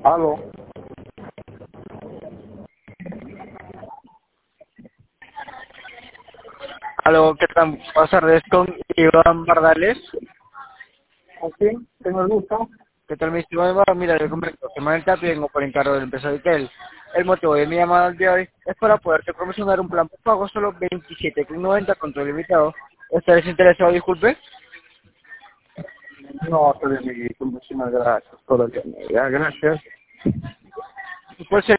Aló. Aló, ¿qué tal? Buenas tardes, con Iván Bardales. Así, tengo el gusto. ¿Qué tal, mi estimado Iván? Mira, yo comento, semanalmente vengo por encargo del empresario Vitel. El motivo de mi llamada el día de hoy es para poderte promocionar un plan por pago solo 27,90 con todo limitado. ¿Estás interesado, disculpe? No, estoy bien, muchísimas gracias por la llamada. Gracias. ¿Cuál sería